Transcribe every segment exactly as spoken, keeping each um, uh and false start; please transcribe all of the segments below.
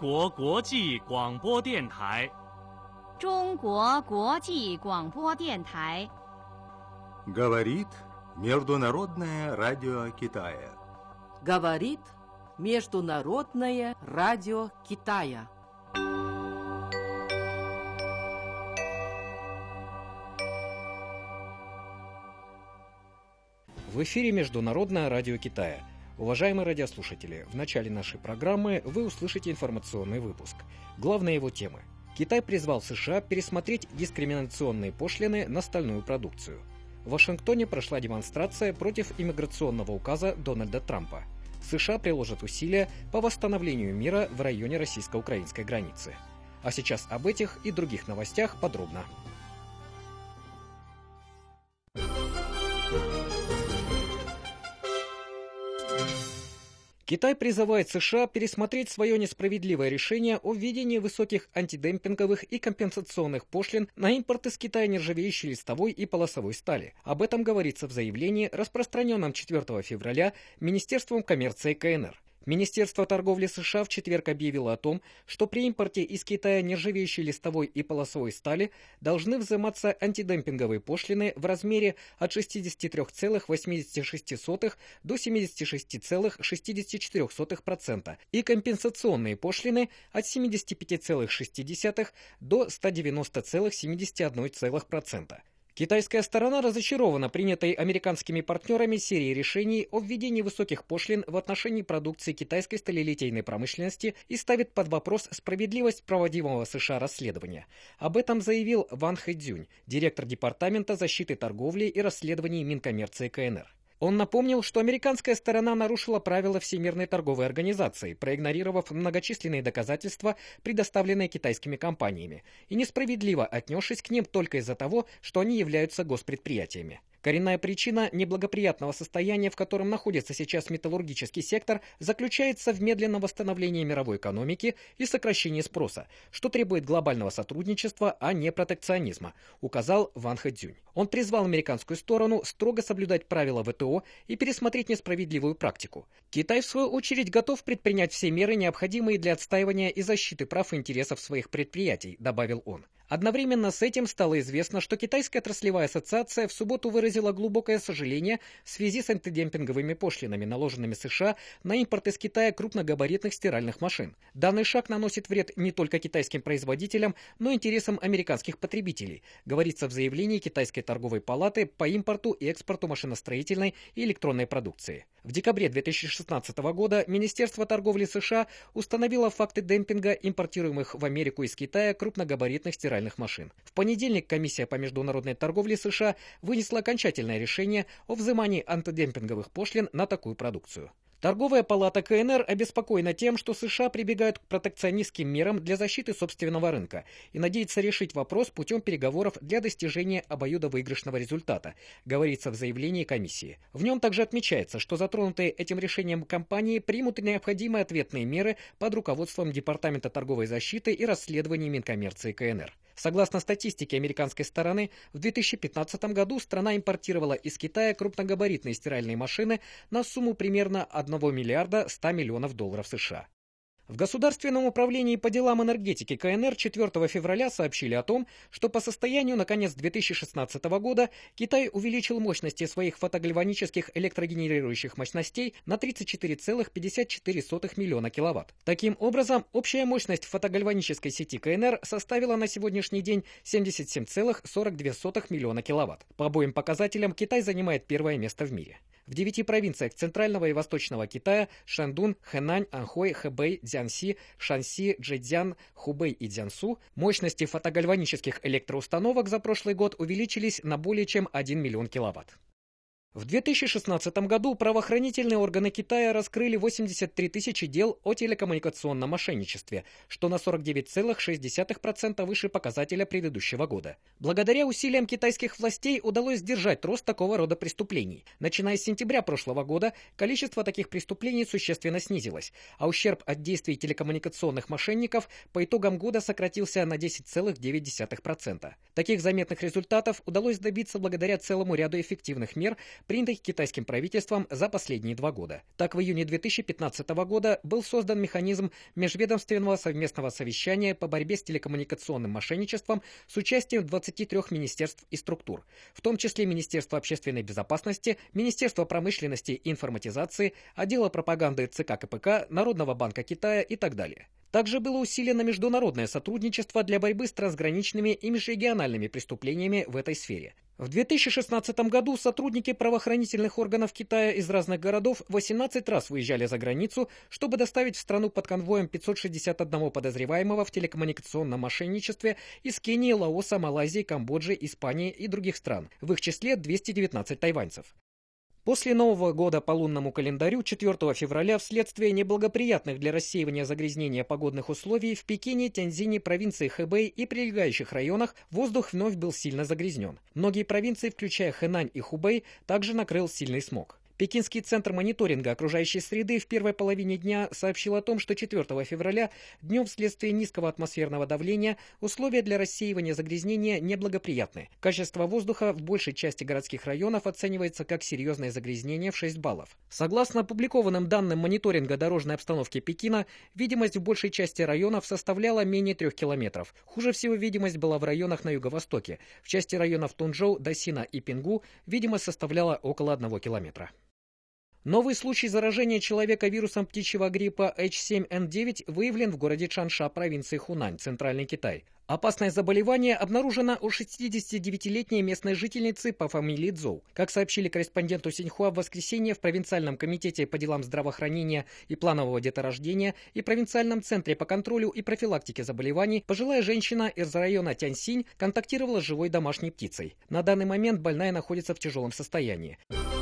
国国际广播电台。 中国国际广播电台。 Говорит Международное радио Китая. Говорит Международное радио Китая. В эфире Международное радио Китая. Уважаемые радиослушатели, в начале нашей программы вы услышите информационный выпуск. Главные его темы. Китай призвал США пересмотреть дискриминационные пошлины на стальную продукцию. В Вашингтоне прошла демонстрация против иммиграционного указа Дональда Трампа. США приложат усилия по восстановлению мира в районе российско-украинской границы. А сейчас об этих и других новостях подробно. Китай призывает США пересмотреть свое несправедливое решение о введении высоких антидемпинговых и компенсационных пошлин на импорт из Китая нержавеющей листовой и полосовой стали. Об этом говорится в заявлении, распространенном четвёртого февраля Министерством коммерции КНР. Министерство торговли США в четверг объявило о том, что при импорте из Китая нержавеющей листовой и полосовой стали должны взиматься антидемпинговые пошлины в размере от шестьдесят три целых восемьдесят шесть сотых до семьдесят шесть целых шестьдесят четыре сотых процента и компенсационные пошлины от семьдесят пять целых шесть десятых до ста девяноста целых семидесяти одной сотых процента. Китайская сторона разочарована принятой американскими партнерами серией решений о введении высоких пошлин в отношении продукции китайской сталелитейной промышленности и ставит под вопрос справедливость проводимого США расследования. Об этом заявил Ван Хэцзюнь, директор Департамента защиты торговли и расследований Минкоммерции КНР. Он напомнил, что американская сторона нарушила правила Всемирной торговой организации, проигнорировав многочисленные доказательства, предоставленные китайскими компаниями, и несправедливо отнесшись к ним только из-за того, что они являются госпредприятиями. Коренная причина неблагоприятного состояния, в котором находится сейчас металлургический сектор, заключается в медленном восстановлении мировой экономики и сокращении спроса, что требует глобального сотрудничества, а не протекционизма, указал Ван Хэцзюнь. Он призвал американскую сторону строго соблюдать правила ВТО и пересмотреть несправедливую практику. Китай, в свою очередь, готов предпринять все меры, необходимые для отстаивания и защиты прав и интересов своих предприятий, добавил он. Одновременно с этим стало известно, что Китайская отраслевая ассоциация в субботу выразила глубокое сожаление в связи с антидемпинговыми пошлинами, наложенными США на импорт из Китая крупногабаритных стиральных машин. Данный шаг наносит вред не только китайским производителям, но и интересам американских потребителей, говорится в заявлении Китайской торговой палаты по импорту и экспорту машиностроительной и электронной продукции. В декабре две тысячи шестнадцатого года Министерство торговли США установило факты демпинга импортируемых в Америку из Китая крупногабаритных стиральных машин. В понедельник Комиссия по международной торговле США вынесла окончательное решение о взимании антидемпинговых пошлин на такую продукцию. Торговая палата КНР обеспокоена тем, что США прибегают к протекционистским мерам для защиты собственного рынка и надеется решить вопрос путем переговоров для достижения обоюдовыигрышного результата, говорится в заявлении комиссии. В нем также отмечается, что затронутые этим решением компании примут необходимые ответные меры под руководством Департамента торговой защиты и расследований Минкоммерции КНР. Согласно статистике американской стороны, в две тысячи пятнадцатом году страна импортировала из Китая крупногабаритные стиральные машины на сумму примерно одного миллиарда ста миллионов долларов США. В Государственном управлении по делам энергетики КНР четвёртого февраля сообщили о том, что по состоянию на конец две тысячи шестнадцатого года Китай увеличил мощности своих фотогальванических электрогенерирующих мощностей на тридцать четыре целых пятьдесят четыре сотых миллиона киловатт. Таким образом, общая мощность фотогальванической сети КНР составила на сегодняшний день семьдесят семь целых сорок две сотых миллиона киловатт. По обоим показателям Китай занимает первое место в мире. В девяти провинциях Центрального и Восточного Китая – Шандун, Хэнань, Анхой, Хэбэй, Цзянси, Шанси, Чжэцзян, Хубэй и Цзянсу – мощности фотогальванических электроустановок за прошлый год увеличились на более чем один миллион киловатт. В две тысячи шестнадцатом году правоохранительные органы Китая раскрыли восемьдесят три тысячи дел о телекоммуникационном мошенничестве, что на сорок девять целых шесть десятых процента выше показателя предыдущего года. Благодаря усилиям китайских властей удалось сдержать рост такого рода преступлений. Начиная с сентября прошлого года количество таких преступлений существенно снизилось, а ущерб от действий телекоммуникационных мошенников по итогам года сократился на десять целых девять десятых процента. Таких заметных результатов удалось добиться благодаря целому ряду эффективных мер, принятых китайским правительством за последние два года. Так, в июне две тысячи пятнадцатого года был создан механизм межведомственного совместного совещания по борьбе с телекоммуникационным мошенничеством с участием двадцати трёх министерств и структур, в том числе Министерства общественной безопасности, Министерства промышленности и информатизации, отдела пропаганды ЦК КПК, Народного банка Китая и так далее. Также было усилено международное сотрудничество для борьбы с трансграничными и межрегиональными преступлениями в этой сфере. В две тысячи шестнадцатом году сотрудники правоохранительных органов Китая из разных городов восемнадцать раз выезжали за границу, чтобы доставить в страну под конвоем пятьсот шестьдесят одного подозреваемого в телекоммуникационном мошенничестве из Кении, Лаоса, Малайзии, Камбоджи, Испании и других стран, в их числе двести девятнадцать тайваньцев. После Нового года по лунному календарю четвёртого февраля вследствие неблагоприятных для рассеивания загрязнения погодных условий в Пекине, Тяньцзине, провинции Хэбэй и прилегающих районах воздух вновь был сильно загрязнен. Многие провинции, включая Хэнань и Хубэй, также накрыл сильный смог. Пекинский центр мониторинга окружающей среды в первой половине дня сообщил о том, что четвёртого февраля днем вследствие низкого атмосферного давления условия для рассеивания загрязнения неблагоприятны. Качество воздуха в большей части городских районов оценивается как серьезное загрязнение в шесть баллов. Согласно опубликованным данным мониторинга дорожной обстановки Пекина, видимость в большей части районов составляла менее трех километров. Хуже всего видимость была в районах на юго-востоке. В части районов Тунчжоу, Дасина и Пингу видимость составляла около одного километра. Новый случай заражения человека вирусом птичьего гриппа эйч семь эн девять выявлен в городе Чанша, провинции Хунань, Центральный Китай. Опасное заболевание обнаружено у шестидесятидевятилетней местной жительницы по фамилии Цзоу. Как сообщили корреспонденту Синьхуа в воскресенье в Провинциальном комитете по делам здравоохранения и планового деторождения и Провинциальном центре по контролю и профилактике заболеваний, пожилая женщина из района Тяньсинь контактировала с живой домашней птицей. На данный момент больная находится в тяжелом состоянии.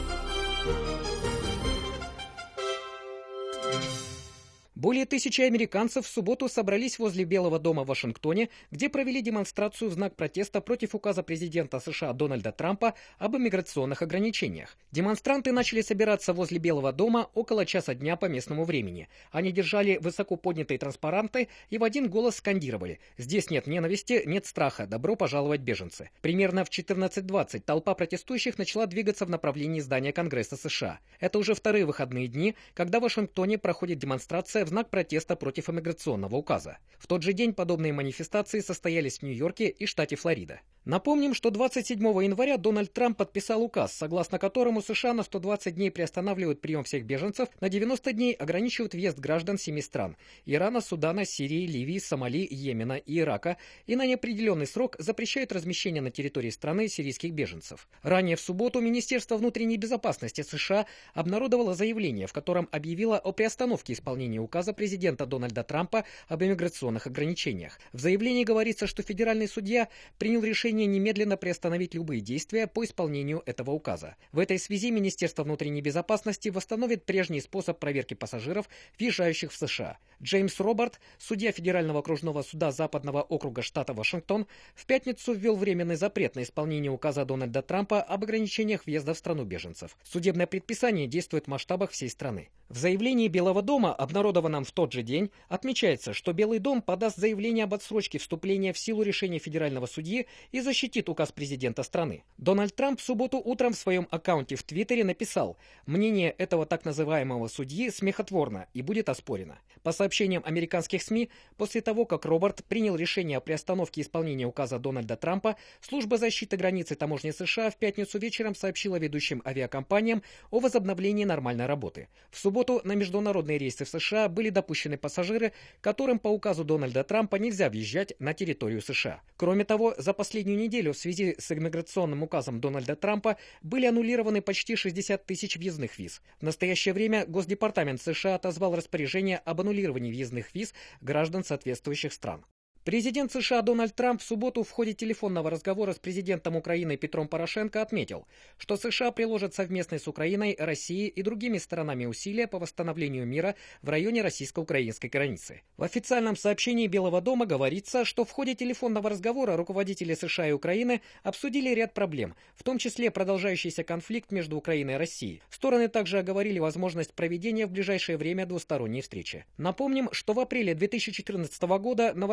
Более тысячи американцев в субботу собрались возле Белого дома в Вашингтоне, где провели демонстрацию в знак протеста против указа президента США Дональда Трампа об иммиграционных ограничениях. Демонстранты начали собираться возле Белого дома около часа дня по местному времени. Они держали высоко поднятые транспаранты и в один голос скандировали: «Здесь нет ненависти, нет страха, добро пожаловать, беженцы». Примерно в четырнадцать двадцать толпа протестующих начала двигаться в направлении здания Конгресса США. Это уже вторые выходные дни, когда в Вашингтоне проходит демонстрация в знак протеста против иммиграционного указа. В тот же день подобные манифестации состоялись в Нью-Йорке и штате Флорида. Напомним, что двадцать седьмого января Дональд Трамп подписал указ, согласно которому США на сто двадцать дней приостанавливают прием всех беженцев, на девяносто дней ограничивают въезд граждан семи стран – Ирана, Судана, Сирии, Ливии, Сомали, Йемена и Ирака, и на неопределенный срок запрещают размещение на территории страны сирийских беженцев. Ранее в субботу Министерство внутренней безопасности США обнародовало заявление, в котором объявило о приостановке исполнения указа президента Дональда Трампа об иммиграционных ограничениях. В заявлении говорится, что федеральный судья принял решение немедленно приостановить любые действия по исполнению этого указа. В этой связи Министерство внутренней безопасности восстановит прежний способ проверки пассажиров, въезжающих в США. Джеймс Робарт, судья Федерального окружного суда Западного округа штата Вашингтон, в пятницу ввел временный запрет на исполнение указа Дональда Трампа об ограничениях въезда в страну беженцев. Судебное предписание действует в масштабах всей страны. В заявлении Белого дома, обнародованном в тот же день, отмечается, что Белый дом подаст заявление об отсрочке вступления в силу решения федерального судьи и защитит указ президента страны. Дональд Трамп в субботу утром в своем аккаунте в Твиттере написал: «Мнение этого так называемого судьи смехотворно и будет оспорено». По сообщениям американских СМИ, после того, как Роберт принял решение о приостановке исполнения указа Дональда Трампа, служба защиты границы таможни США в пятницу вечером сообщила ведущим авиакомпаниям о возобновлении нормальной работы. В субботу на международные рейсы в США были допущены пассажиры, которым по указу Дональда Трампа нельзя въезжать на территорию США. Кроме того, за последнюю неделю в связи с иммиграционным указом Дональда Трампа были аннулированы почти шестьдесят тысяч въездных виз. В настоящее время Госдепартамент США отозвал распоряжение об аннулировании въездных виз граждан соответствующих стран. Президент США Дональд Трамп в субботу в ходе телефонного разговора с президентом Украины Петром Порошенко отметил, что США приложат совместные с Украиной, Россией и другими сторонами усилия по восстановлению мира в районе российско-украинской границы. В официальном сообщении Белого дома говорится, что в ходе телефонного разговора руководители США и Украины обсудили ряд проблем, в том числе продолжающийся конфликт между Украиной и Россией. Стороны также оговорили возможность проведения в ближайшее время двусторонней встречи. Напомним, что в апреле две тысячи четырнадцатого года на востоке Украины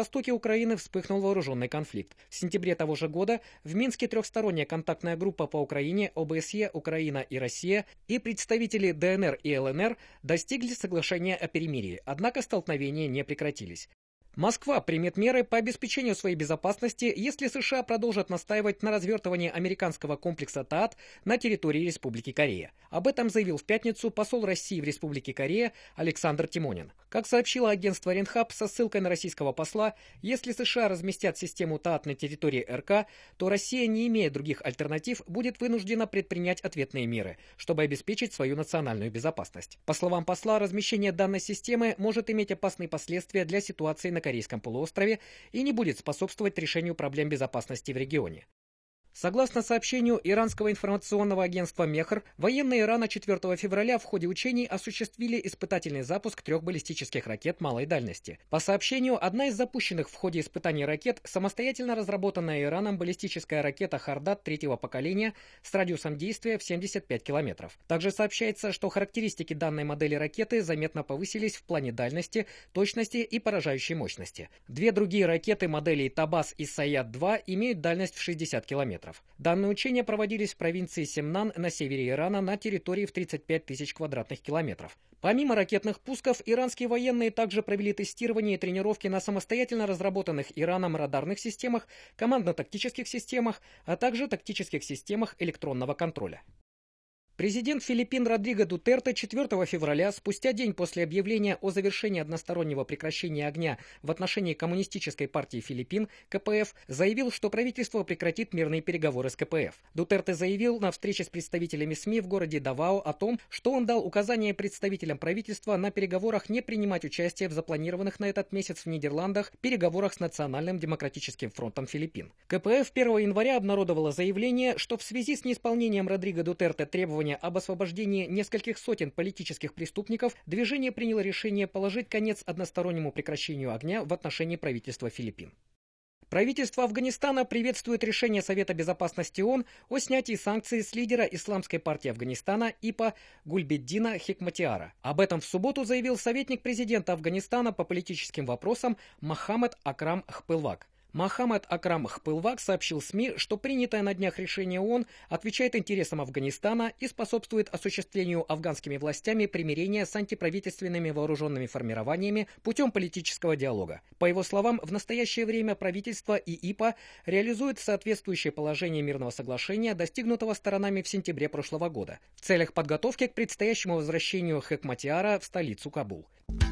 Украины вспыхнул вооруженный конфликт. В сентябре того же года в Минске трехсторонняя контактная группа по Украине, ОБСЕ, Украина и Россия и представители ДНР и ЛНР достигли соглашения о перемирии, однако столкновения не прекратились. Москва примет меры по обеспечению своей безопасности, если США продолжат настаивать на развертывании американского комплекса ТААТ на территории Республики Корея. Об этом заявил в пятницу посол России в Республике Корея Александр Тимонин. Как сообщило агентство Ренхап со ссылкой на российского посла, если США разместят систему ТААТ на территории РК, то Россия, не имея других альтернатив, будет вынуждена предпринять ответные меры, чтобы обеспечить свою национальную безопасность. По словам посла, размещение данной системы может иметь опасные последствия для ситуации на Корейском полуострове и не будет способствовать решению проблем безопасности в регионе. Согласно сообщению иранского информационного агентства «Мехр», военные Ирана четвёртого февраля в ходе учений осуществили испытательный запуск трех баллистических ракет малой дальности. По сообщению, одна из запущенных в ходе испытаний ракет – самостоятельно разработанная Ираном баллистическая ракета «Хардат» третьего поколения с радиусом действия в семьдесят пять километров. Также сообщается, что характеристики данной модели ракеты заметно повысились в плане дальности, точности и поражающей мощности. Две другие ракеты моделей «Табас» и «Саяд-два» имеют дальность в шестьдесят километров. Данные учения проводились в провинции Семнан на севере Ирана на территории в тридцать пять тысяч квадратных километров. Помимо ракетных пусков, иранские военные также провели тестирование и тренировки на самостоятельно разработанных Ираном радарных системах, командно-тактических системах, а также тактических системах электронного контроля. Президент Филиппин Родриго Дутерте четвёртого февраля, спустя день после объявления о завершении одностороннего прекращения огня в отношении Коммунистической партии Филиппин, КПФ, заявил, что правительство прекратит мирные переговоры с КПФ. Дутерте заявил на встрече с представителями СМИ в городе Давао о том, что он дал указание представителям правительства на переговорах не принимать участие в запланированных на этот месяц в Нидерландах переговорах с Национальным демократическим фронтом Филиппин. КПФ первого января обнародовало заявление, что в связи с неисполнением Родриго Дутерте требований об освобождении нескольких сотен политических преступников, движение приняло решение положить конец одностороннему прекращению огня в отношении правительства Филиппин. Правительство Афганистана приветствует решение Совета безопасности ООН о снятии санкций с лидера Исламской партии Афганистана ИПА Гульбеддина Хикматиара. Об этом в субботу заявил советник президента Афганистана по политическим вопросам Мохаммед Акрам Хпылвак. Мохаммед Акрам Хпылвак сообщил СМИ, что принятое на днях решение ООН отвечает интересам Афганистана и способствует осуществлению афганскими властями примирения с антиправительственными вооруженными формированиями путем политического диалога. По его словам, в настоящее время правительство и ИПА реализуют соответствующее положение мирного соглашения, достигнутого сторонами в сентябре прошлого года, в целях подготовки к предстоящему возвращению Хикматиара в столицу Кабул.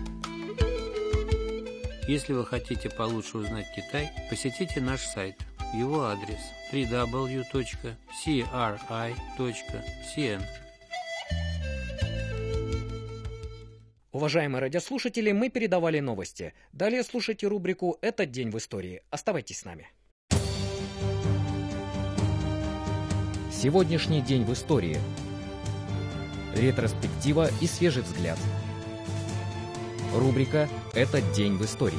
Если вы хотите получше узнать Китай, посетите наш сайт. Его адрес дабл ю дабл ю дабл ю точка си ар ай точка си эн. Уважаемые радиослушатели, мы передавали новости. Далее слушайте рубрику «Этот день в истории». Оставайтесь с нами. Сегодняшний день в истории. Ретроспектива и свежий взгляд. Рубрика «Этот день в истории».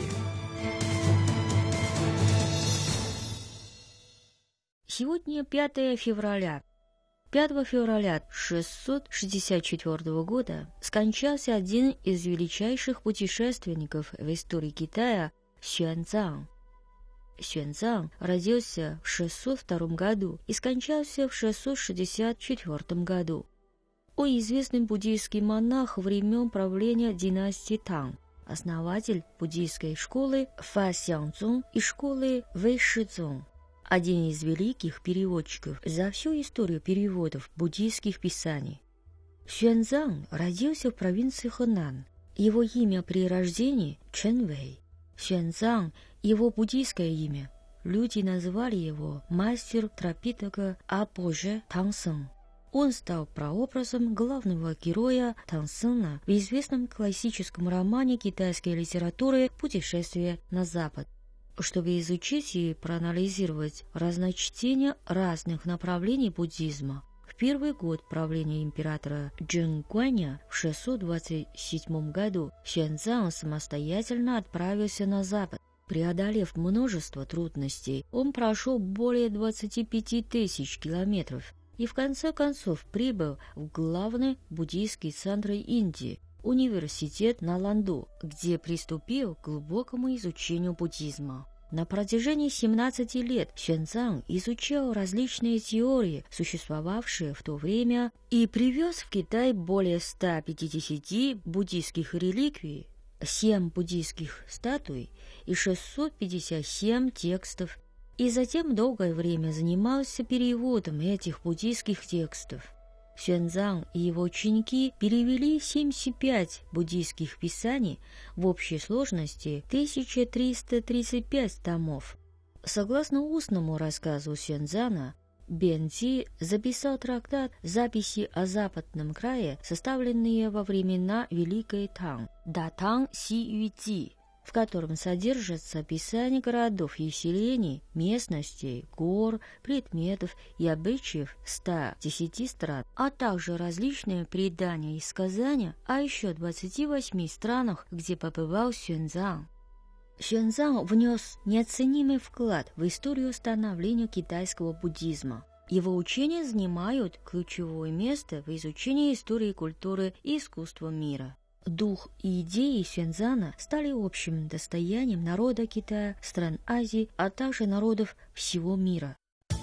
Сегодня пятое февраля. пятого февраля шестьсот шестьдесят четвёртого года скончался один из величайших путешественников в истории Китая Xuanzang. Xuanzang родился в шестьсот втором году и скончался в шестьсот шестьдесят четвёртом году. Он известный буддийский монах времен правления династии Тang, основатель буддийской школы Фа Сянгцзун и школы Вэй Шицзун, один из великих переводчиков за всю историю переводов буддийских писаний. Xuanzang родился в провинции Хэнан. Его имя при рождении Чэн Вэй. Xuanzang – его буддийское имя. Люди назвали его мастер Трапитака, а позже Тангсэн. Он стал прообразом главного героя Тангсэна в известном классическом романе китайской литературы «Путешествие на Запад». Чтобы изучить и проанализировать разночтения разных направлений буддизма, в первый год правления императора Чжэнь-Гуаня в шестьсот двадцать седьмом году Xuanzang самостоятельно отправился на Запад. Преодолев множество трудностей, он прошел более двадцати пяти тысяч километров и в конце концов прибыл в главный буддийский центр Индии – университет Наланду, где приступил к глубокому изучению буддизма. На протяжении семнадцати лет Xuanzang изучал различные теории, существовавшие в то время, и привез в Китай более ста пятидесяти буддийских реликвий, семь буддийских статуй и шестьсот пятьдесят семь текстов, и затем долгое время занимался переводом этих буддийских текстов. Xuanzang и его ученики перевели семьдесят пять буддийских писаний, в общей сложности тысяча триста тридцать пять томов. Согласно устному рассказу Xuanzang, Бенци записал трактат «Записи о западном крае», составленные во времена Великой Тang, Датang Си Юйцзи, в котором содержатся описания городов и селений, местностей, гор, предметов и обычаев ста десяти стран, а также различные предания и сказания о еще двадцати восьми странах, где побывал Xuanzang. Xuanzang внес неоценимый вклад в историю становления китайского буддизма. Его учения занимают ключевое место в изучении истории, культуры и искусства мира. Дух и идеи Xuanzang стали общим достоянием народа Китая, стран Азии, а также народов всего мира.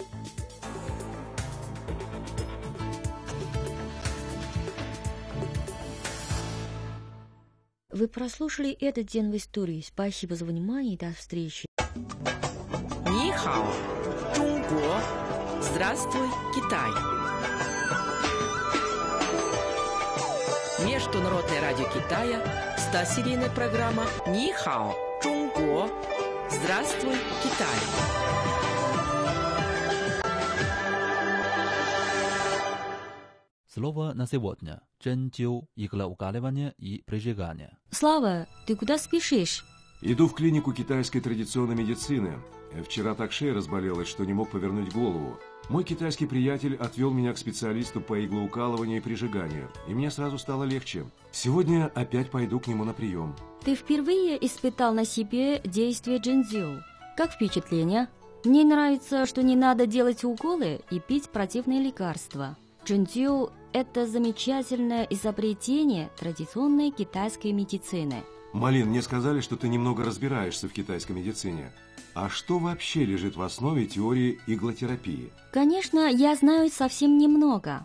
Вы прослушали этот день в истории. Спасибо за внимание и до встречи. Ни хао, Чунго. Здравствуй, Китай. Международное радио Китая, стасерийная программа Ни хао, Чунго. Здравствуй, Китай. Слово на сегодня. Чэньцю, иглоукаливание и прижигание. Слава, ты куда спешишь? Иду в клинику китайской традиционной медицины. Вчера так шея разболелась, что не мог повернуть голову. Мой китайский приятель отвел меня к специалисту по иглоукалыванию и прижиганию, и мне сразу стало легче. Сегодня опять пойду к нему на прием. Ты впервые испытал на себе действие Чэньцю. Как впечатление? Мне нравится, что не надо делать уколы и пить противные лекарства. Чэньцю – это замечательное изобретение традиционной китайской медицины. Малин, мне сказали, что ты немного разбираешься в китайской медицине. А что вообще лежит в основе теории иглотерапии? Конечно, я знаю совсем немного.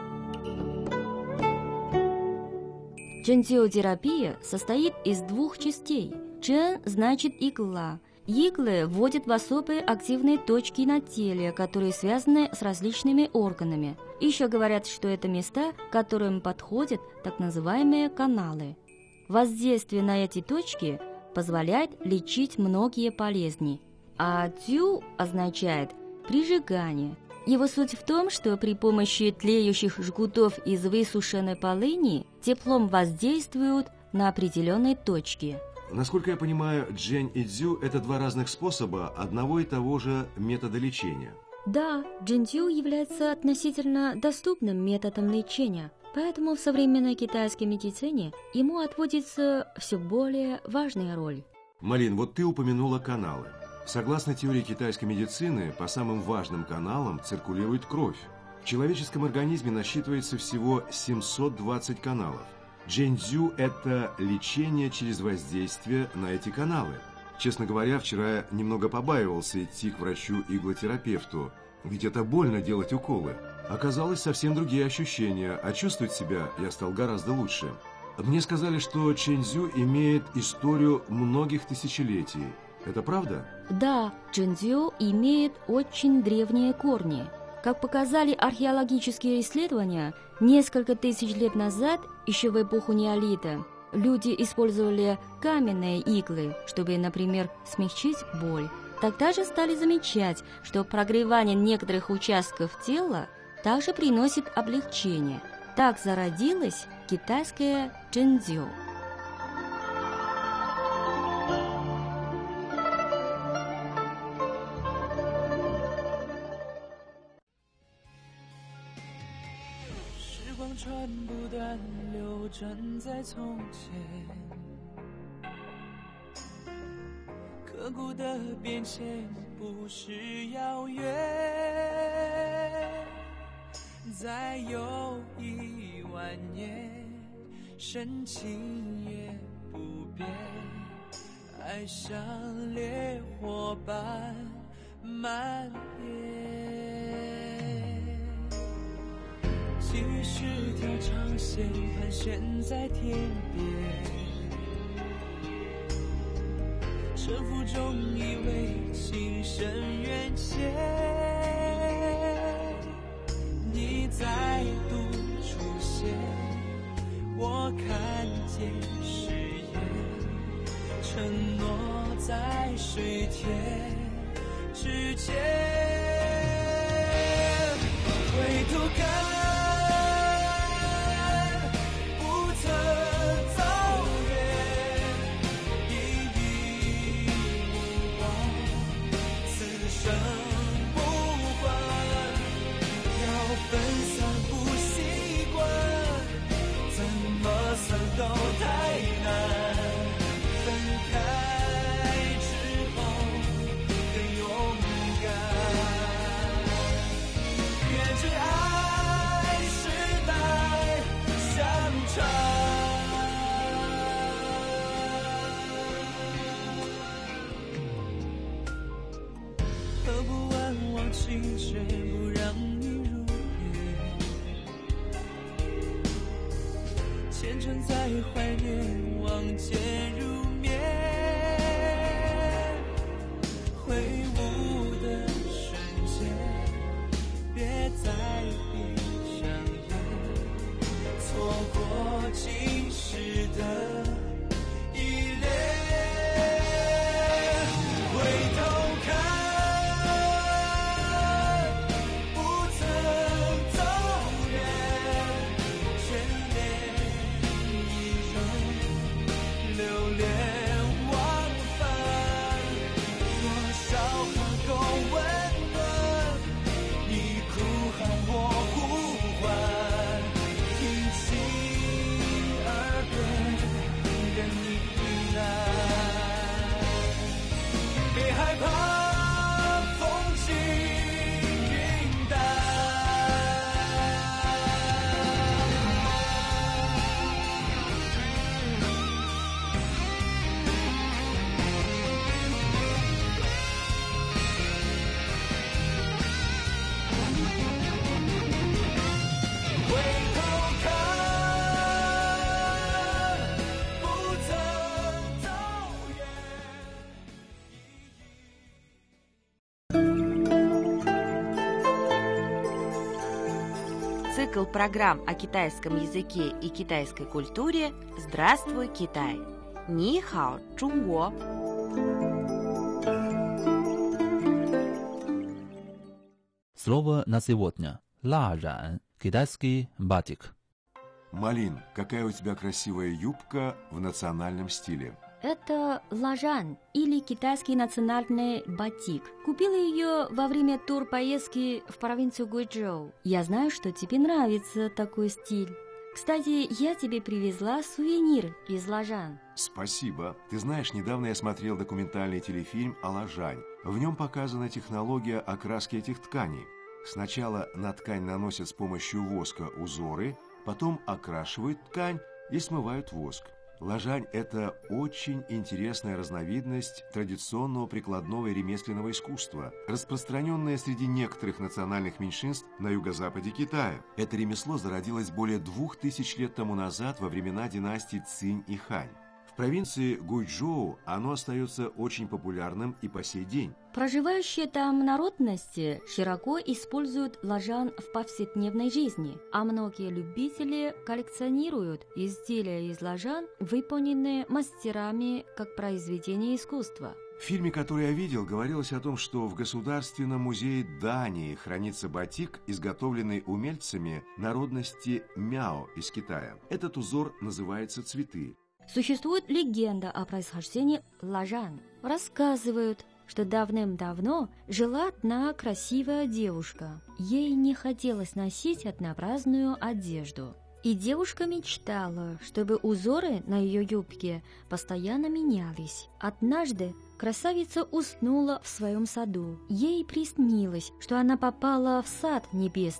Чэньцю-терапия состоит из двух частей. Чэн значит игла. Иглы вводят в особые активные точки на теле, которые связаны с различными органами. Еще говорят, что это места, к которым подходят так называемые каналы. Воздействие на эти точки позволяет лечить многие болезни. А цю означает прижигание. Его суть в том, что при помощи тлеющих жгутов из высушенной полыни теплом воздействуют на определенные точки. Насколько я понимаю, джэнь и цзю – это два разных способа одного и того же метода лечения. Да, джэньцю является относительно доступным методом лечения, поэтому в современной китайской медицине ему отводится все более важная роль. Малин, вот ты упомянула каналы. Согласно теории китайской медицины, по самым важным каналам циркулирует кровь. В человеческом организме насчитывается всего семьсот двадцать каналов. Джэньцзю – это лечение через воздействие на эти каналы. Честно говоря, вчера я немного побаивался идти к врачу-иглотерапевту, ведь это больно делать уколы. Оказалось, совсем другие ощущения, а чувствовать себя я стал гораздо лучше. Мне сказали, что Чэньцзю имеет историю многих тысячелетий. Это правда? Да, Чэньцзю имеет очень древние корни. Как показали археологические исследования, несколько тысяч лет назад, еще в эпоху неолита, люди использовали каменные иглы, чтобы, например, смягчить боль. Тогда же стали замечать, что прогревание некоторых участков тела также приносит облегчение. Так зародилась китайская Чэньцзю. 爱像烈火般蔓延，其余是条长线盘旋在天边，沉浮中以为情深缘浅，你再度出现，我看见誓言，承诺在水天之间，回头看不曾走远，一一无望，此生不还，要分散不习惯，怎么算都太难，分开之后更勇敢，愿这爱世代相传。何不万忘情却不让你入眼，虔诚在怀念，望见入眠，挥舞的瞬间，别再闭上眼，错过今世的依恋。回头看不曾走远，眷恋一人流连忘返，多少河沟温暖，你哭喊我呼唤，听清耳边的呢喃，别害怕风轻云淡。回头看不曾走远。 Цикл программ о китайском языке и китайской культуре «Здравствуй, Китай!» Ни хао, Чунго! Слово на сегодня. Ла-ран. Китайский батик. Малин, какая у тебя красивая юбка в национальном стиле. Это лажан, или китайский национальный батик. Купила ее во время турпоездки в провинцию Гуйчжоу. Я знаю, что тебе нравится такой стиль. Кстати, я тебе привезла сувенир из лажан. Спасибо. Ты знаешь, недавно я смотрел документальный телефильм о лажань. В нем показана технология окраски этих тканей. Сначала на ткань наносят с помощью воска узоры, потом окрашивают ткань и смывают воск. Лажань – это очень интересная разновидность традиционного прикладного и ремесленного искусства, распространенное среди некоторых национальных меньшинств на юго-западе Китая. Это ремесло зародилось более двух тысяч лет тому назад во времена династий Цинь и Хань. В провинции Гуйчжоу оно остается очень популярным и по сей день. Проживающие там народности широко используют лажан в повседневной жизни, а многие любители коллекционируют изделия из лажан, выполненные мастерами как произведения искусства. В фильме, который я видел, говорилось о том, что в Государственном музее Дании хранится батик, изготовленный умельцами народности Мяо из Китая. Этот узор называется «Цветы». Существует легенда о происхождении лажан. Рассказывают, что давным-давно жила одна красивая девушка. Ей не хотелось носить однообразную одежду. И девушка мечтала, чтобы узоры на ее юбке постоянно менялись. Однажды красавица уснула в своем саду. Ей приснилось, что она попала в сад небесный,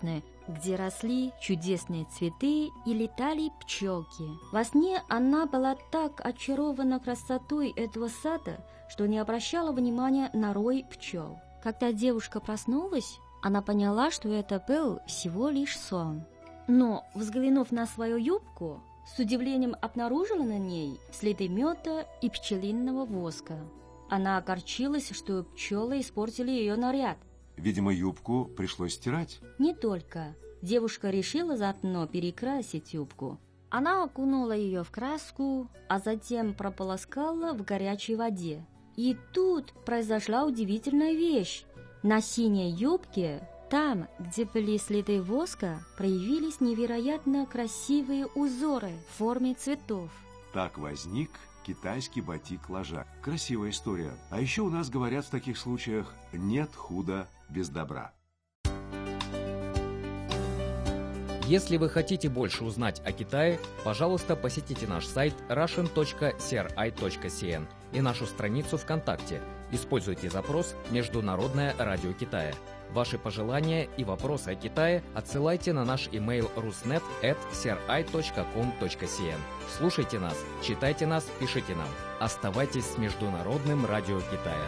где росли чудесные цветы и летали пчелки. Во сне она была так очарована красотой этого сада, что не обращала внимания на рой пчел. Когда девушка проснулась, она поняла, что это был всего лишь сон. Но, взглянув на свою юбку, с удивлением обнаружила на ней следы меда и пчелиного воска. Она огорчилась, что пчелы испортили ее наряд. Видимо, юбку пришлось стирать. Не только. Девушка решила заодно перекрасить юбку. Она окунула ее в краску, а затем прополоскала в горячей воде. И тут произошла удивительная вещь. На синей юбке, там, где были следы воска, проявились невероятно красивые узоры в форме цветов. Так возник китайский батик-ложак. Красивая история. А еще у нас говорят в таких случаях «нет худа без добра». Если вы хотите больше узнать о Китае, пожалуйста, посетите наш сайт russian точка си ар ай точка си эн и нашу страницу ВКонтакте. Используйте запрос «Международное радио Китая». Ваши пожелания и вопросы о Китае отсылайте на наш имейл руснет эт си ар ай точка ком точка си эн. Слушайте нас, читайте нас, пишите нам. Оставайтесь с Международным радио Китая.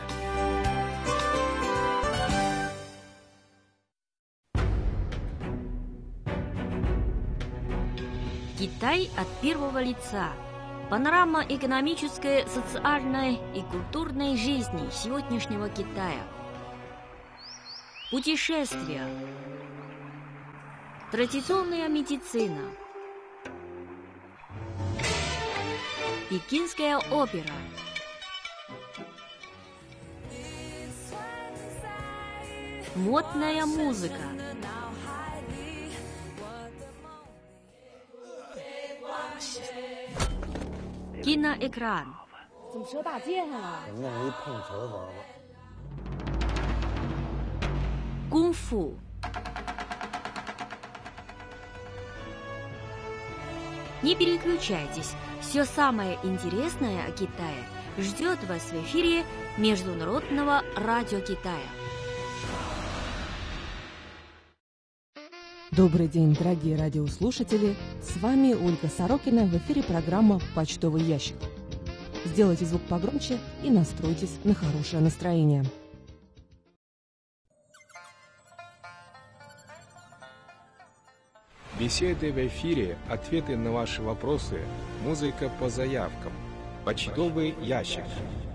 Китай от первого лица. Панорама экономической, социальной и культурной жизни сегодняшнего Китая. Путешествия. Традиционная медицина. Пекинская опера. Модная музыка. Киноэкран. Кунг-фу. Не переключайтесь. Все самое интересное о Китае ждет вас в эфире Международного радио Китая. Добрый день, дорогие радиослушатели! С вами Ольга Сорокина, в эфире программа «Почтовый ящик». Сделайте звук погромче и настройтесь на хорошее настроение. Беседы в эфире, ответы на ваши вопросы, музыка по заявкам. Почтовый ящик.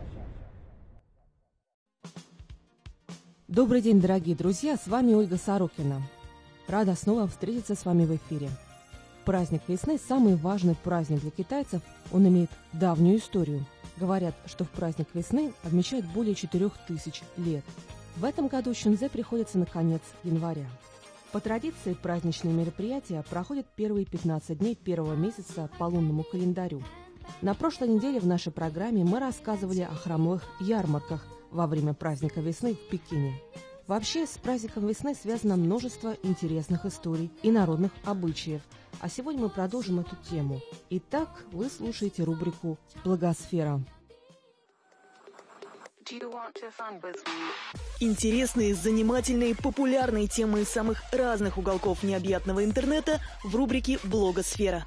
Добрый день, дорогие друзья! С вами Ольга Сорокина. Рада снова встретиться с вами в эфире. Праздник весны – самый важный праздник для китайцев. Он имеет давнюю историю. Говорят, что в праздник весны отмечают более четырех тысяч лет. В этом году Чунцзе приходится на конец января. По традиции, праздничные мероприятия проходят первые пятнадцать дней первого месяца по лунному календарю. На прошлой неделе в нашей программе мы рассказывали о храмовых ярмарках во время праздника весны в Пекине. Вообще, с праздником весны связано множество интересных историй и народных обычаев. А сегодня мы продолжим эту тему. Итак, вы слушаете рубрику «Благосфера». Интересные, занимательные, популярные темы из самых разных уголков необъятного интернета в рубрике «Блогосфера».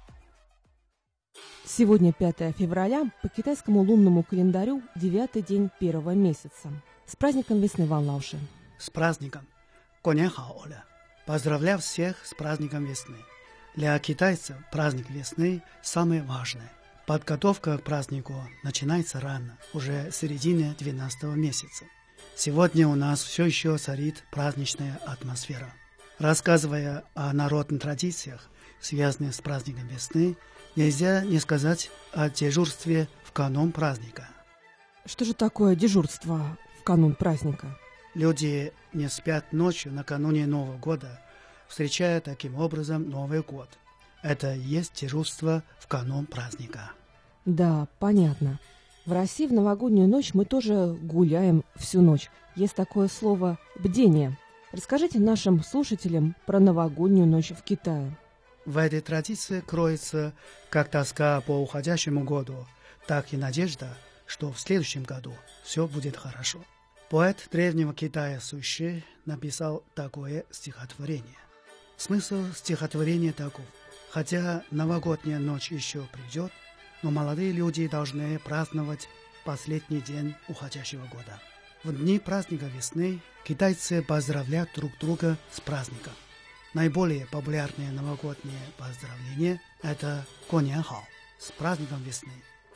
Сегодня пятое февраля, по китайскому лунному календарю девятый день первого месяца. С праздником весны, Ван Лауши. С праздником. Коньяхао Оля. Поздравляю всех с праздником весны. Для китайцев праздник весны самый важный. Подготовка к празднику начинается рано, уже в середине двенадцатого месяца. Сегодня у нас все еще царит праздничная атмосфера. Рассказывая о народных традициях, связанных с праздником весны, нельзя не сказать о дежурстве в канун праздника. Что же такое дежурство в канун праздника? Люди не спят ночью накануне Нового года, встречая таким образом Новый год. Это и есть дежурство в канун праздника. Да, понятно. В России в новогоднюю ночь мы тоже гуляем всю ночь. Есть такое слово «бдение». Расскажите нашим слушателям про новогоднюю ночь в Китае. В этой традиции кроется как тоска по уходящему году, так и надежда, что в следующем году все будет хорошо. Поэт древнего Китая Су Щи написал такое стихотворение. Смысл стихотворения таков. Хотя новогодняя ночь еще придет, но молодые люди должны праздновать последний день уходящего года. В дни праздника весны китайцы поздравляют друг друга с праздником. Наиболее популярные новогодние поздравления – это «Конянхао» с праздником весны.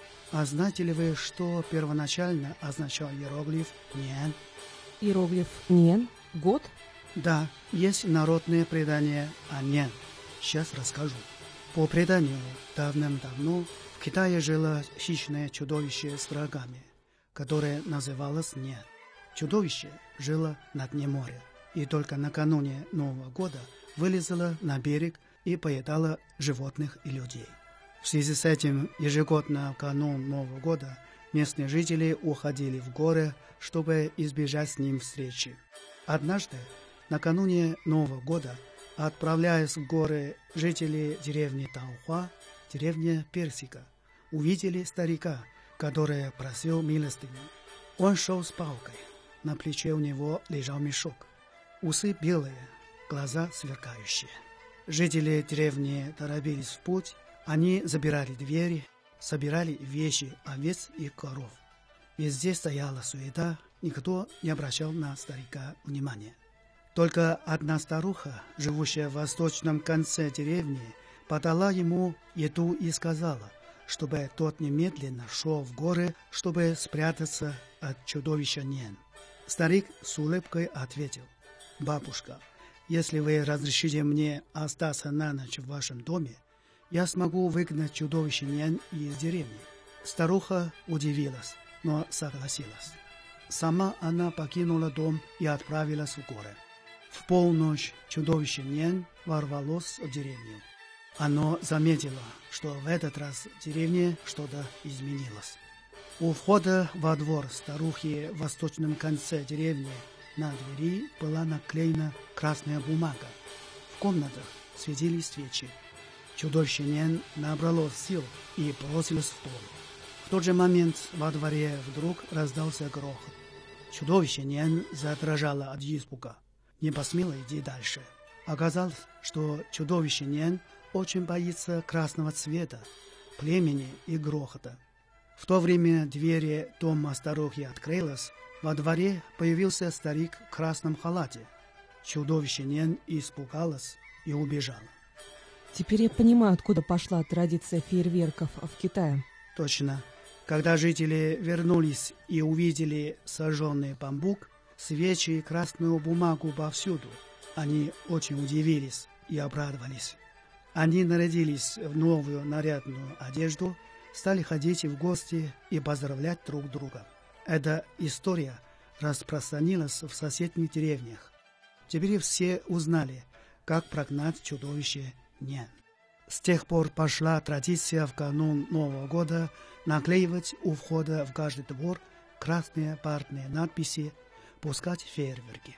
А знаете ли вы, что первоначально означал иероглиф «Нян»? Иероглиф «Нян» – год? Да, есть народное предание о Нян. Сейчас расскажу. По преданию, давным-давно в Китае жило хищное чудовище с рогами, которое называлось Нян. Чудовище жило на дне моря, и только накануне Нового года вылезало на берег и поедало животных и людей. В связи с этим ежегодно в канун Нового года местные жители уходили в горы, чтобы избежать с ним встречи. Однажды, накануне Нового года, отправляясь в горы, жители деревни Таохуа, деревня Персика, увидели старика, который просил милостыню. Он шел с палкой, на плече у него лежал мешок. Усы белые, глаза сверкающие. Жители деревни торопились в путь, они забирали двери, собирали вещи овец и коров. Везде стояла суета, никто не обращал на старика внимания. Только одна старуха, живущая в восточном конце деревни, подала ему еду и сказала, чтобы тот немедленно шел в горы, чтобы спрятаться от чудовища Нян. Старик с улыбкой ответил: «Бабушка, если вы разрешите мне остаться на ночь в вашем доме, я смогу выгнать чудовище Нян из деревни». Старуха удивилась, но согласилась. Сама она покинула дом и отправилась в горы. В полночь чудовище Нян ворвалось в деревню. Оно заметило, что в этот раз в деревне что-то изменилось. У входа во двор старухи в восточном конце деревни на двери была наклеена красная бумага. В комнатах светились свечи. Чудовище Нян набрало сил и бросилось в пол. В тот же момент во дворе вдруг раздался грохот. Чудовище Нян задрожало от испуга. Не посмело идти дальше. Оказалось, что чудовище Нян очень боится красного цвета, племени и грохота. В то время двери дома старухи открылась, во дворе появился старик в красном халате. Чудовище Нян испугалось и убежало. Теперь я понимаю, откуда пошла традиция фейерверков в Китае. Точно. Когда жители вернулись и увидели сожженный бамбук, свечи и красную бумагу повсюду, они очень удивились и обрадовались. Они нарядились в новую нарядную одежду, стали ходить в гости и поздравлять друг друга. Эта история распространилась в соседних деревнях. Теперь все узнали, как прогнать чудовище Нян. С тех пор пошла традиция в канун Нового года наклеивать у входа в каждый двор красные парные надписи, пускать фейерверки.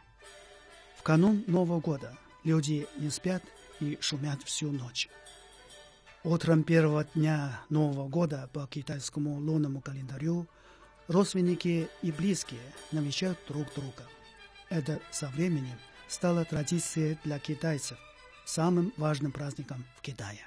В канун Нового года люди не спят и шумят всю ночь. Утром первого дня Нового года по китайскому лунному календарю родственники и близкие навещают друг друга. Это со временем стало традицией для китайцев, самым важным праздником в Китае.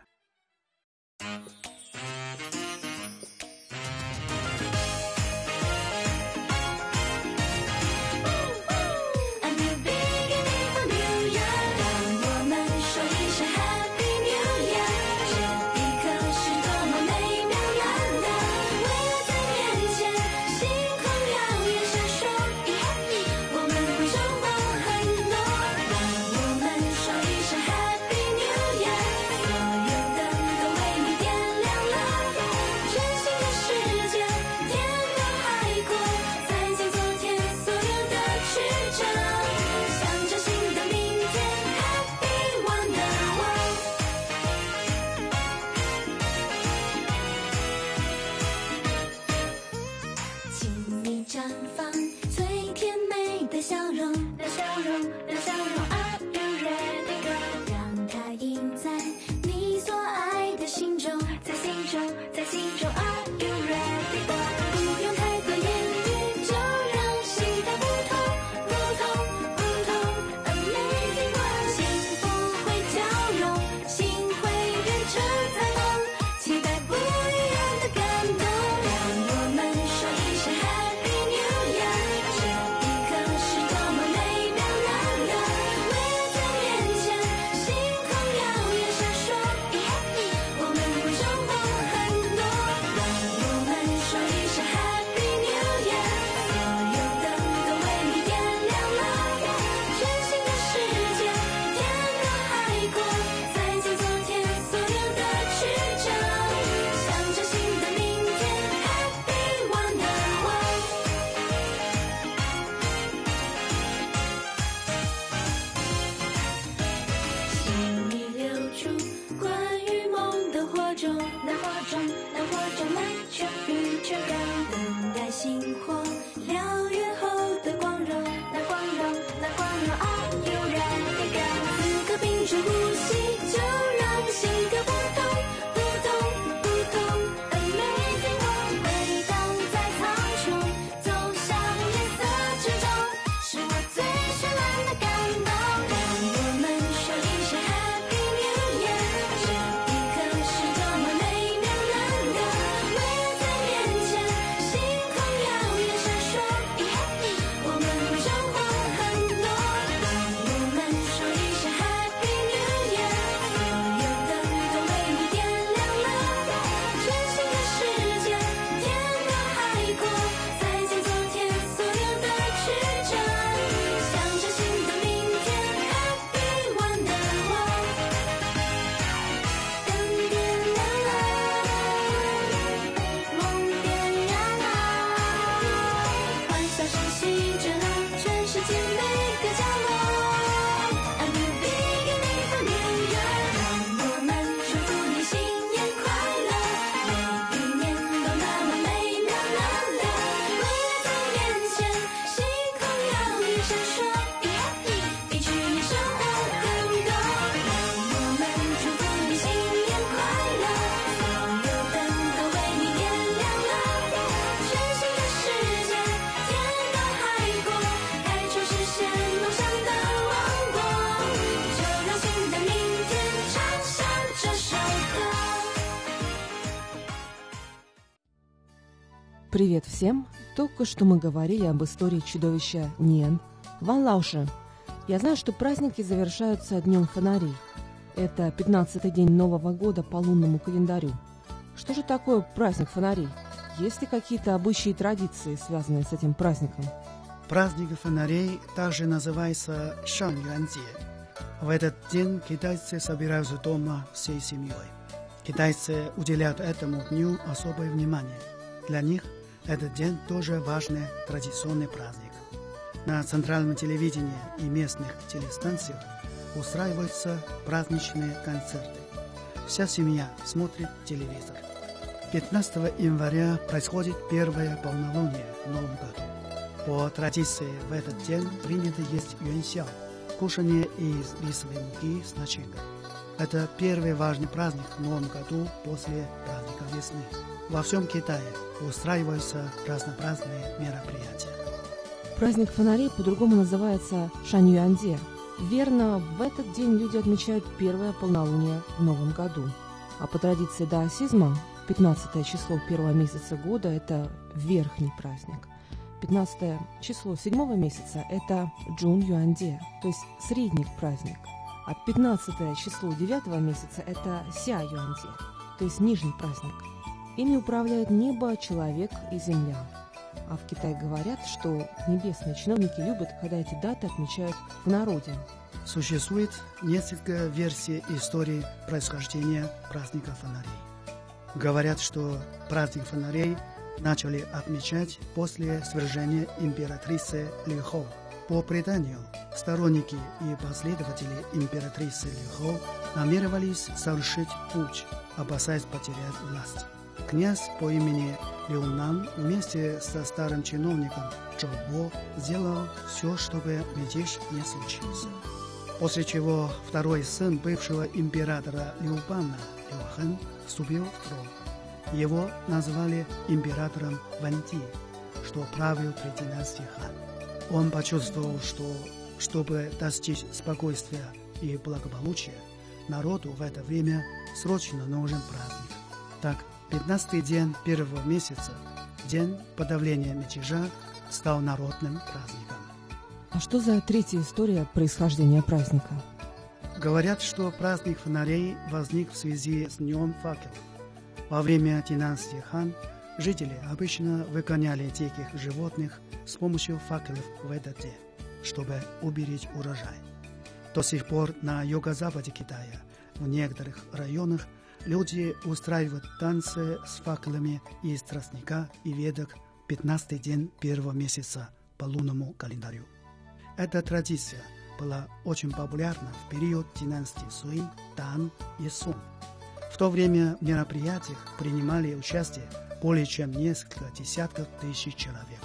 Привет всем! Только что мы говорили об истории чудовища Ниэн. Ван Лауше, я знаю, что праздники завершаются Днем фонарей. Это пятнадцатый день Нового года по лунному календарю. Что же такое праздник фонарей? Есть ли какие-то обычаи и традиции, связанные с этим праздником? Праздник фонарей также называется Шаньюаньде. В этот день китайцы собираются дома всей семьей. Китайцы уделяют этому дню особое внимание. Для них этот день тоже важный традиционный праздник. На центральном телевидении и местных телестанциях устраиваются праздничные концерты. Вся семья смотрит телевизор. пятнадцатого января происходит первое полнолуние в Новом году. По традиции в этот день принято есть юаньсяо, кушание из рисовой муки с начинкой. Это первый важный праздник в Новом году после праздника весны. Во всем Китае устраиваются разнообразные мероприятия. Праздник фонарей по-другому называется Шаньюаньде. Верно, в этот день люди отмечают первое полнолуние в Новом году. А по традиции даосизма, пятнадцатое число первого месяца года – это верхний праздник. пятнадцатое число седьмого месяца – это Джун Юаньде, то есть средний праздник. А пятнадцатое число девятого месяца – это Ся Юаньде, то есть нижний праздник. Ими управляет небо, человек и земля. А в Китае говорят, что небесные чиновники любят, когда эти даты отмечают в народе. Существует несколько версий истории происхождения праздника фонарей. Говорят, что праздник фонарей начали отмечать после свержения императрицы Ли Хо. По преданию, сторонники и последователи императрицы Ли Хо намеревались совершить путч, опасаясь потерять власть. Князь по имени Люнан вместе со старым чиновником Чжоу Бо сделал все, чтобы мятеж не случился. После чего второй сын бывшего императора Лю Бана, Лю Хэн, вступил в трон. Его назвали императором Вэнди, что правил при династии Хан. Он почувствовал, что, чтобы достичь спокойствия и благополучия, народу в это время срочно нужен праздник. Так, пятнадцатый день первого месяца, день подавления мятежа, стал народным праздником. А что за третья история происхождения праздника? Говорят, что праздник фонарей возник в связи с Днем факелов. Во время династии Хан жители обычно выгоняли диких животных с помощью факелов в этот день, чтобы уберечь урожай. До сих пор на юго-западе Китая, в некоторых районах, люди устраивают танцы с факелами из тростника и веток в пятнадцатый день первого месяца по лунному календарю. Эта традиция была очень популярна в период династий Суй, Тан и Сун. В то время в мероприятиях принимали участие более чем несколько десятков тысяч человек.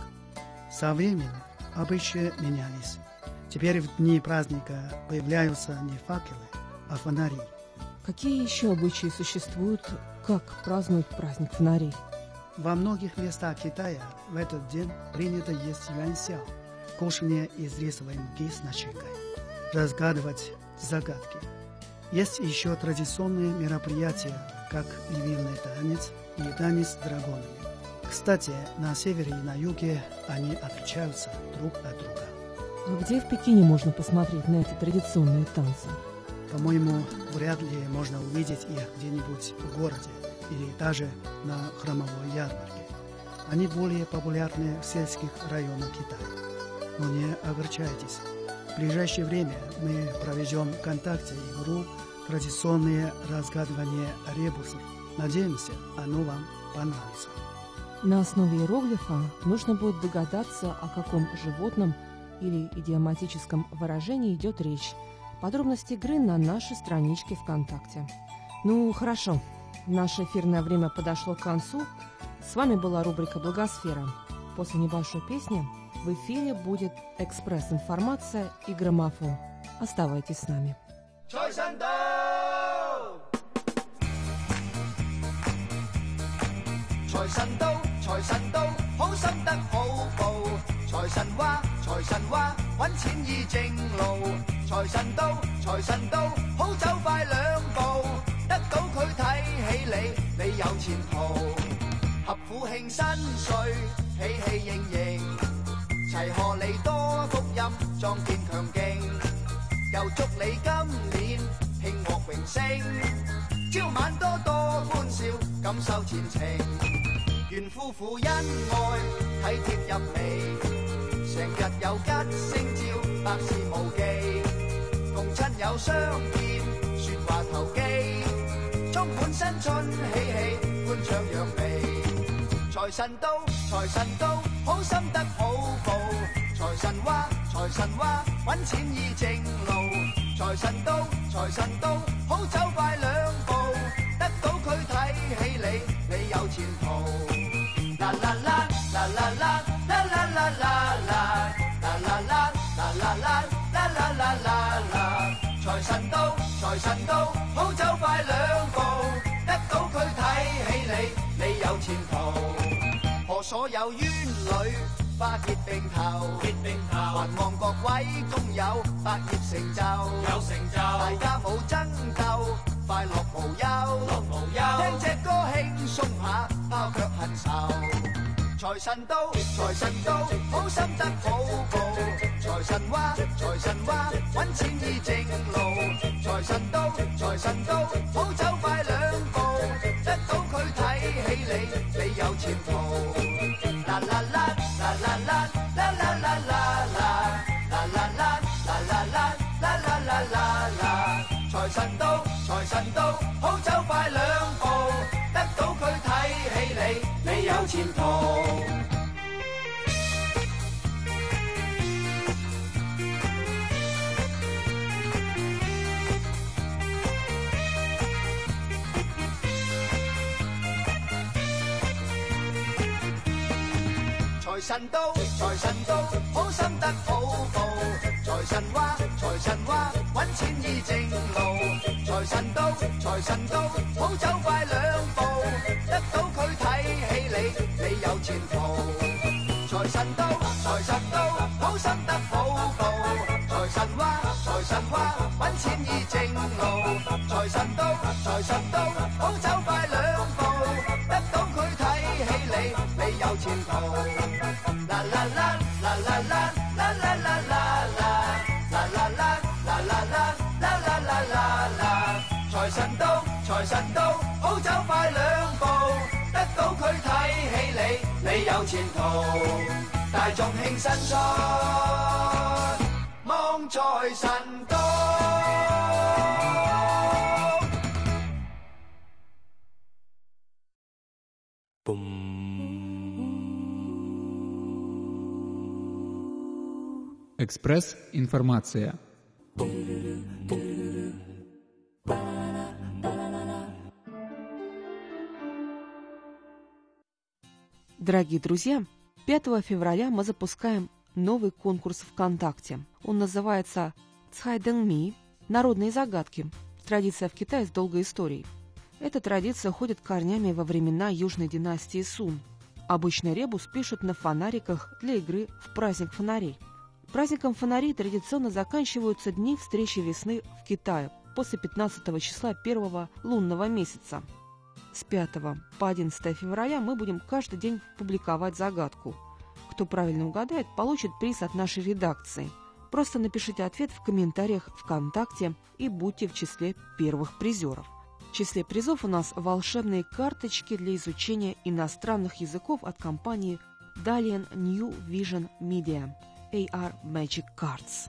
Со временем обычаи менялись. Теперь в дни праздника появляются не факелы, а фонари. Какие еще обычаи существуют, как празднуют праздник фонарей? Во многих местах Китая в этот день принято есть юаньсяо, кушание из рисовой муки с начинкой, разгадывать загадки. Есть еще традиционные мероприятия, как львиный танец и танец с драконами. Кстати, на севере и на юге они отличаются друг от друга. А где в Пекине можно посмотреть на эти традиционные танцы? По-моему, вряд ли можно увидеть их где-нибудь в городе или даже на храмовой ярмарке. Они более популярны в сельских районах Китая. Но не огорчайтесь. В ближайшее время мы проведем ВКонтакте игру «Традиционные разгадывания ребусов». Надеемся, оно вам понравится. На основе иероглифа нужно будет догадаться, о каком животном или идиоматическом выражении идет речь. Подробности игры на нашей страничке ВКонтакте. Ну, хорошо. Наше эфирное время подошло к концу. С вами была рубрика «Благосфера». После небольшой песни в эфире будет экспресс-информация и граммофон. Оставайтесь с нами. Чой Сан Доу!財神到，財神到，好心得好報。財神話，財神話，揾錢依正路。財神到，財神到，好走快兩步，得到佢睇起你，你有前途。 合府慶新歲，喜氣盈盈，齊賀你多福音，壯健強勁，又祝你今年慶獲榮升，朝晚多多歡笑，感受前程，願夫婦恩愛體貼入微，成日有吉星照，百事無忌，共親友相見，説話投機，充滿新春喜氣，歡唱揚眉。財神到，財神到，好心得好報。財神話，財神話，揾錢依正路。財神到，財神到，好走快兩步，得到佢睇起你，你有前途。啦啦啦，啦啦啦，啦啦啦啦啦，啦啦啦，啦啦啦，啦啦啦啦啦。財神到，財神到，好走快兩步，得到佢睇起你，你有前途。賀所有冤侶花結並頭，結並頭，還望各位工友百業成就，有成就，大家冇爭鬥，快樂無憂，樂無憂，聽隻歌輕鬆下，拋卻恨愁。財神到，財神到，好心得好報。財神話，財神話，揾錢依正路。財神到，財神到，好走快兩步，得到佢睇起你，你有前途。啦啦啦，啦啦啦，啦啦啦啦啦，啦啦啦，啦啦啦，啦啦啦啦啦。財神到，財神到，好走快兩步，得到佢睇起你，你有前途。財神到，財神到，好心得好報。財神話，財神話，揾錢依正路。財神到，財神到，好走快兩步，得到佢睇起你，你有前途。財神到，財神到，好心得好報。財神話，財神話，揾錢依正路。財神到，財神到，好走快兩步，得到佢睇起你，你有前途。啦啦啦，啦啦啦，啦啦啦啦啦，啦啦啦，啦啦啦，啦啦啦啦啦。財神到，財神到，好走快兩步，得到佢睇起你，你有前途。大眾慶新春，望財神到。 Экспресс-информация. Дорогие друзья, пятого февраля мы запускаем новый конкурс ВКонтакте. Он называется «Цхайдэнми» – «Народные загадки». Традиция в Китае с долгой историей. Эта традиция ходит корнями во времена Южной династии Сун. Обычно ребус пишут на фонариках для игры в праздник фонарей. Праздником фонарей традиционно заканчиваются дни встречи весны в Китае после пятнадцатого числа первого лунного месяца. С пятого по одиннадцатое февраля мы будем каждый день публиковать загадку. Кто правильно угадает, получит приз от нашей редакции. Просто напишите ответ в комментариях ВКонтакте и будьте в числе первых призеров. В числе призов у нас волшебные карточки для изучения иностранных языков от компании Dalian New Vision Media. эй ар Magic Cards.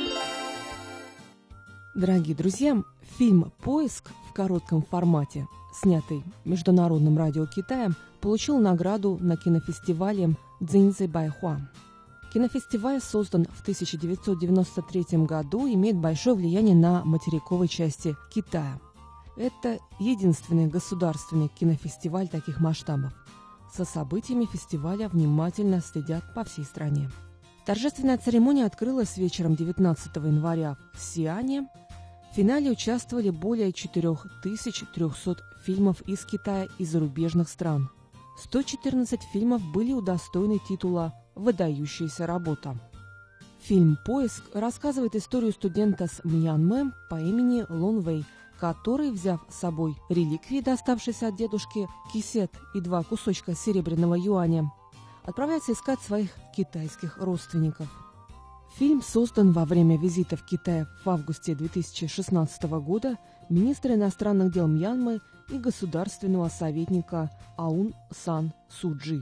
Дорогие друзья, фильм «Поиск» в коротком формате, снятый Международным радио Китая, получил награду на кинофестивале Цзиньцзи Байхуа. Кинофестиваль создан в тысяча девятьсот девяносто третьем году и имеет большое влияние на материковой части Китая. Это единственный государственный кинофестиваль таких масштабов. За событиями фестиваля внимательно следят по всей стране. Торжественная церемония открылась вечером девятнадцатого января в Сиане. В финале участвовали более четыре тысячи триста фильмов из Китая и зарубежных стран. сто четырнадцать фильмов были удостоены титула «Выдающаяся работа». Фильм «Поиск» рассказывает историю студента с Мьянмы по имени Лон Вэй, который, взяв с собой реликвии, доставшиеся от дедушки, кисет и два кусочка серебряного юаня, отправляется искать своих китайских родственников. Фильм создан во время визита в Китай в августе две тысячи шестнадцатого года министра иностранных дел Мьянмы и государственного советника Аун Сан Суджи.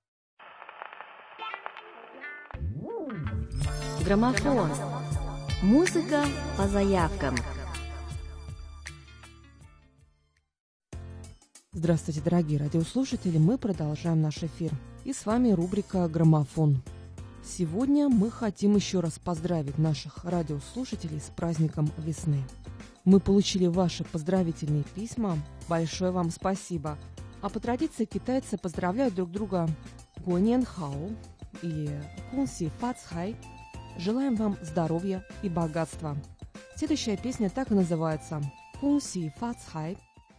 Граммофон. Музыка по заявкам. Здравствуйте, дорогие радиослушатели! Мы продолжаем наш эфир. И с вами рубрика «Граммофон». Сегодня мы хотим еще раз поздравить наших радиослушателей с праздником весны. Мы получили ваши поздравительные письма. Большое вам спасибо. А по традиции китайцы поздравляют друг друга «Гуо Ниан Хао» или «Кун Си Фа Цхай». Желаем вам здоровья и богатства. Следующая песня так и называется «Кун Си Фа Цхай».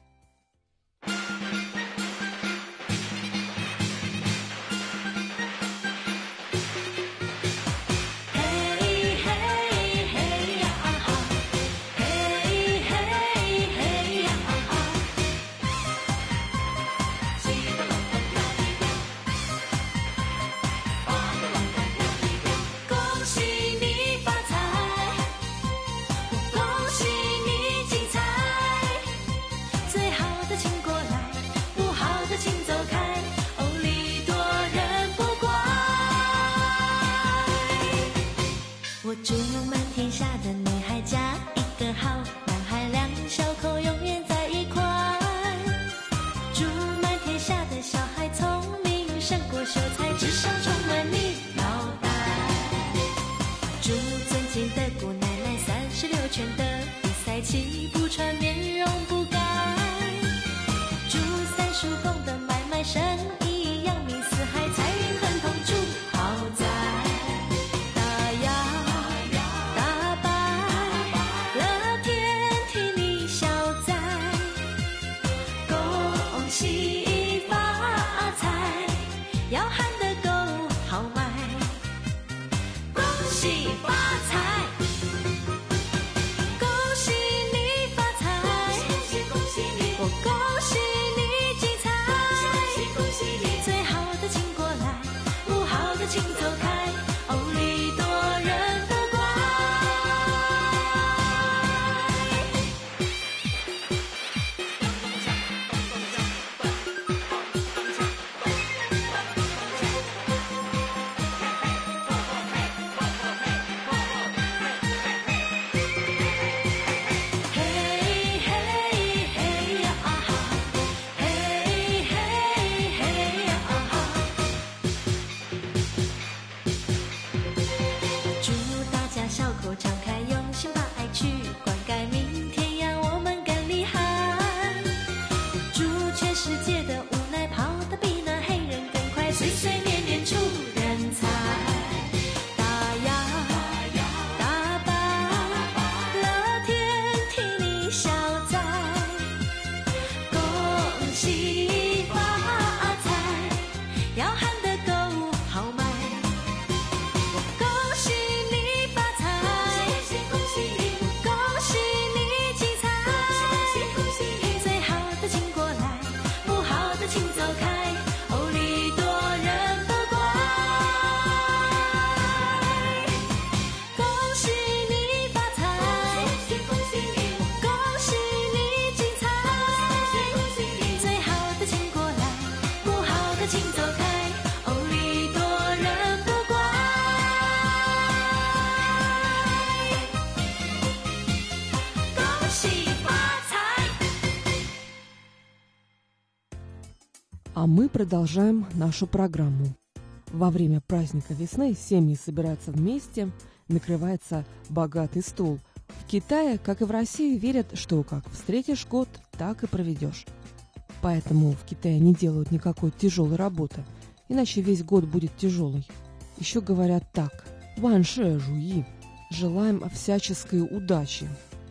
А мы продолжаем нашу программу. Во время праздника весны семьи собираются вместе, накрывается богатый стол. В Китае, как и в России, верят, что как встретишь год, так и проведешь. Поэтому в Китае не делают никакой тяжелой работы, иначе весь год будет тяжелый. Еще говорят так: «Ван ше жуи» – желаем всяческой удачи.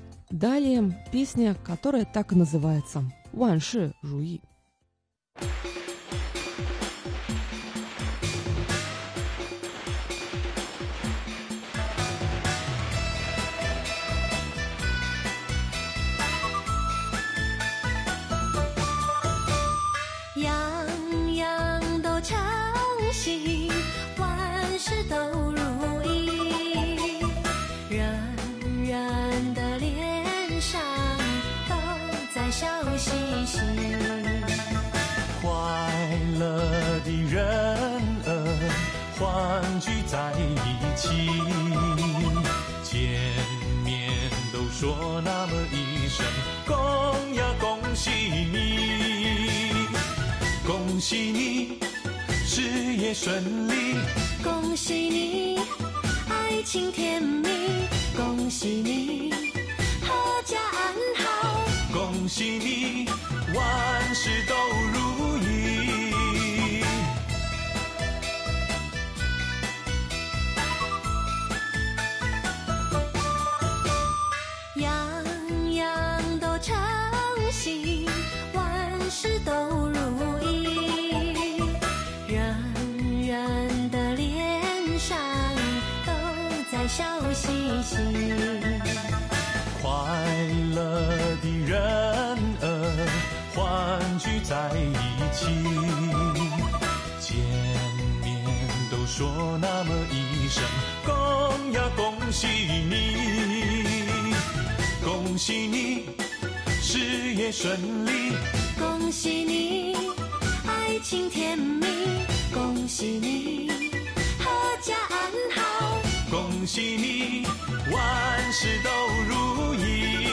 Далее песня, которая так и называется «Ван ше жуи». 一声，恭呀恭喜你，恭喜你事业顺利， 恭喜你爱情甜蜜，恭喜你阖家安好， 恭喜你万事都如意。 样样都称心，万事都如意，人人的脸上都在笑嘻嘻， 快乐的人儿欢聚在一起，见面都说那么一声，恭呀恭喜你，恭喜你事业顺利， 恭喜你爱情甜蜜，恭喜你阖家安好， 恭喜你万事都如意。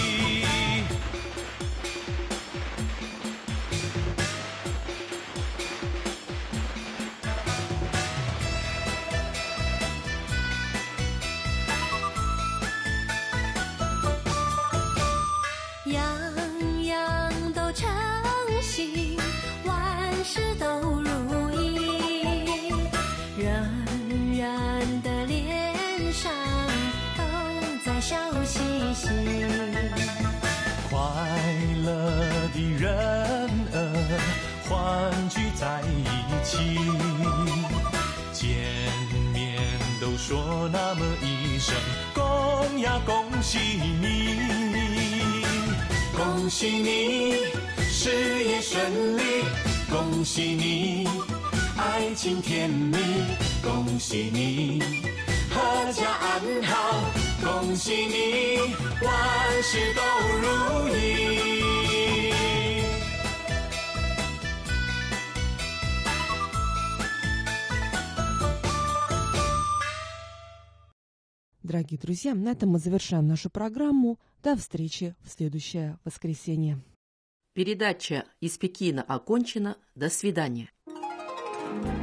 样样都称心，万事都如意，人人的脸上都在笑嘻嘻， 快乐的人儿欢聚在一起，见面都说那么一声，恭呀恭喜你，恭喜你事业顺利，恭喜你爱情甜蜜，恭喜你阖家安好，恭喜你万事都如意。 Дорогие друзья, на этом мы завершаем нашу программу. До встречи в следующее воскресенье. Передача из Пекина окончена. До свидания.